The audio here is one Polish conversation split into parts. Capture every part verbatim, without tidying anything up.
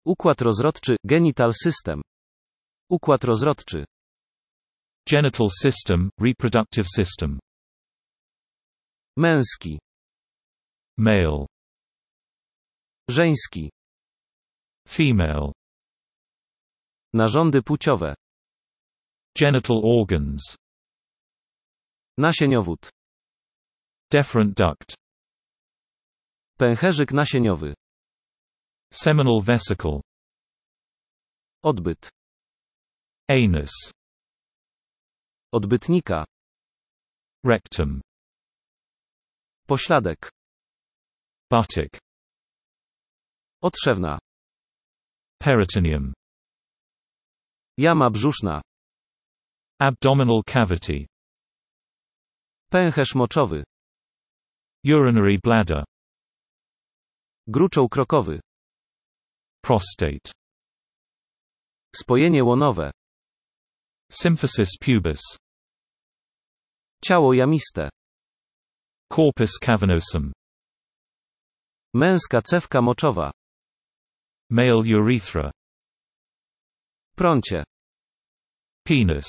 Układ rozrodczy, genital system. Układ rozrodczy. Genital system, reproductive system. Męski. Male. Żeński. Female. Narządy płciowe. Genital organs. Nasieniowód. Deferent duct. Pęcherzyk nasieniowy. Seminal vesicle. Odbyt. Anus. Odbytnika. Rectum. Pośladek. Buttock. Otrzewna. Peritoneum. Jama brzuszna. Abdominal cavity. Pęcherz moczowy. Urinary bladder. Gruczoł krokowy. Prostate. Spojenie łonowe. Symphysis pubis. Ciało jamiste. Corpus cavernosum. Męska cewka moczowa. Male urethra. Prącie. Penis.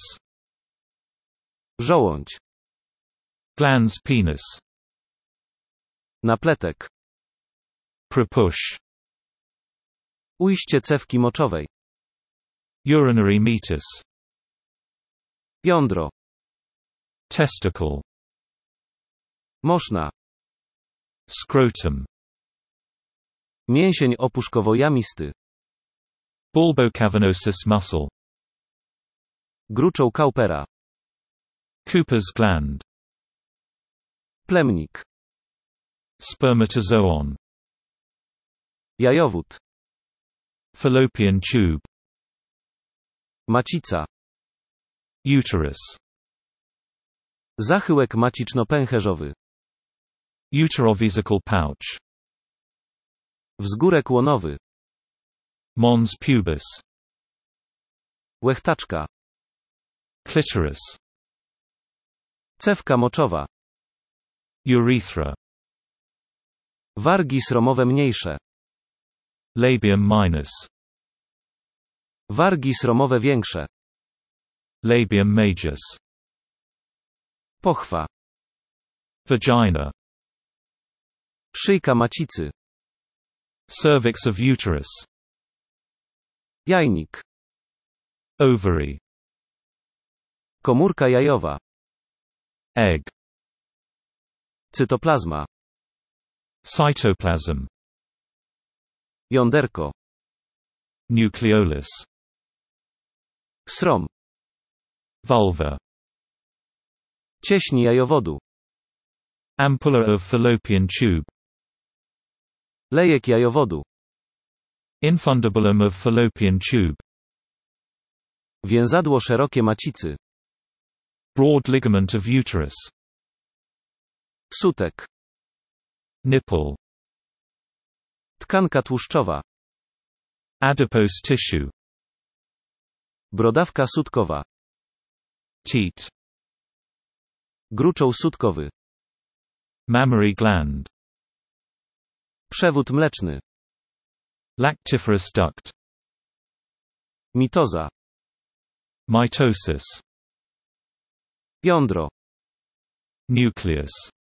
Żołądź. Glans penis. Napletek. Prepush. Ujście cewki moczowej. Urinary meatus. Jądro. Testicle. Moszna. Scrotum. Mięsień opuszkowo-jamisty. Bulbocavernosus muscle. Gruczoł Kaupera. Cooper's gland. Plemnik. Spermatozoon. Jajowód. Fallopian tube. Macica. Uterus. Zachyłek maciczno-pęcherzowy. Uterovesical pouch. Wzgórek łonowy. Mons pubis. Łechtaczka. Clitoris. Cewka moczowa. Urethra. Wargi sromowe mniejsze. Labium minus. Wargi sromowe większe. Labium majus. Pochwa. Vagina. Szyjka macicy. Cervix of uterus. Jajnik. Ovary. Komórka jajowa. Egg. Cytoplazma. Cytoplasm. Jąderko. Nucleolus. Srom. Vulva. Cieśni jajowodu. Ampulla of fallopian tube. Lejek jajowodu. Infundibulum of fallopian tube. Więzadło szerokie macicy. Broad ligament of uterus. Sutek. Nipple. Tkanka tłuszczowa. Adipose tissue. Brodawka sutkowa. Teat. Gruczoł sutkowy. Mammary gland. Przewód mleczny. Lactiferous duct. Mitoza. Mitosis. Jądro. Nucleus.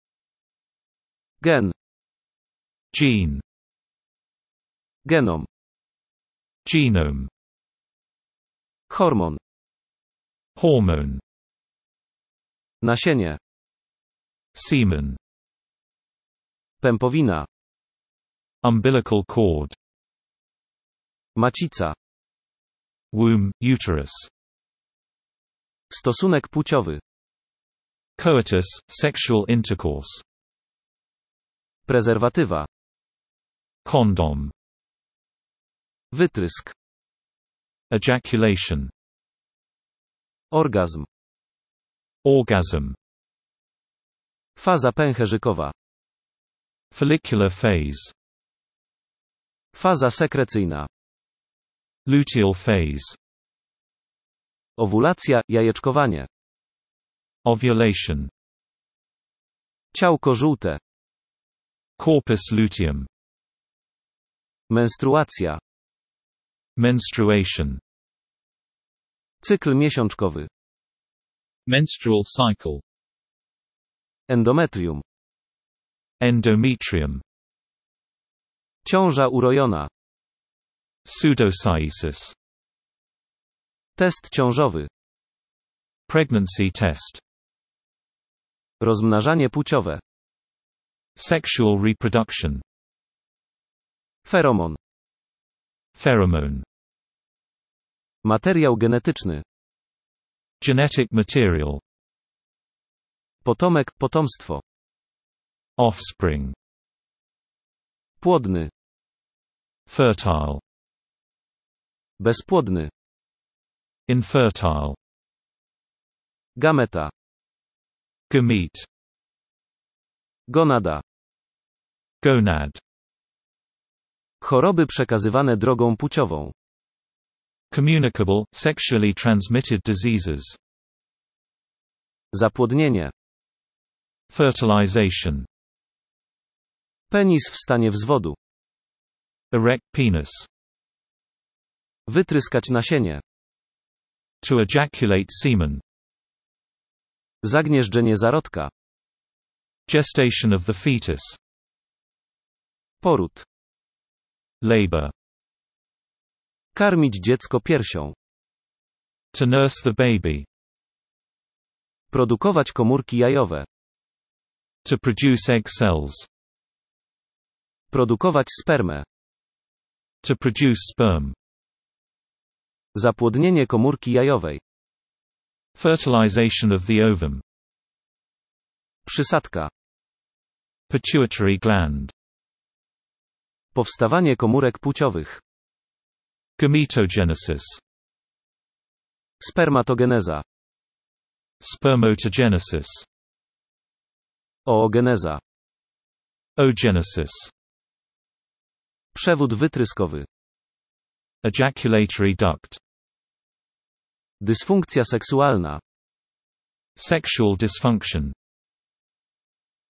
Gen. Gene. Genom. Genome. Hormon. Hormone. Nasienie. Semen. Pępowina. Umbilical cord. Macica. Womb, uterus. Stosunek płciowy. Coitus, sexual intercourse. Prezerwatywa. Condom. Wytrysk. Ejaculation. Orgazm. Orgasm. Faza pęcherzykowa. Follicular phase. Faza sekrecyjna. Luteal phase. Owulacja, jajeczkowanie. Ovulation. Ciałko żółte. Corpus luteum. Menstruacja. Menstruation. Cykl miesiączkowy. Menstrual cycle. Endometrium. Endometrium. Ciąża urojona. Pseudocyesis. Test ciążowy. Pregnancy test. Rozmnażanie płciowe. Sexual reproduction. Feromon. Pheromone. Materiał genetyczny. Genetic material. Potomek, potomstwo. Offspring. Płodny. Fertile. Bezpłodny. Infertile. Gameta. Gamete. Gonada. Gonad. Choroby przekazywane drogą płciową. Communicable, sexually transmitted diseases. Zapłodnienie. Fertilization. Penis w stanie wzwodu. Erect penis. Wytryskać nasienie. To ejaculate semen. Zagnieżdżenie zarodka. Gestation of the fetus. Poród. Labor. Karmić dziecko piersią. To nurse the baby. Produkować komórki jajowe. To produce egg cells. Produkować spermę. To produce sperm. Zapłodnienie komórki jajowej. Fertilization of the ovum. Przysadka. Pituitary gland. Powstawanie komórek płciowych. Gametogenesis. Spermatogeneza. Spermatogenesis. Oogeneza. Oogenesis. Przewód wytryskowy. Ejaculatory duct. Dysfunkcja seksualna. Sexual dysfunction.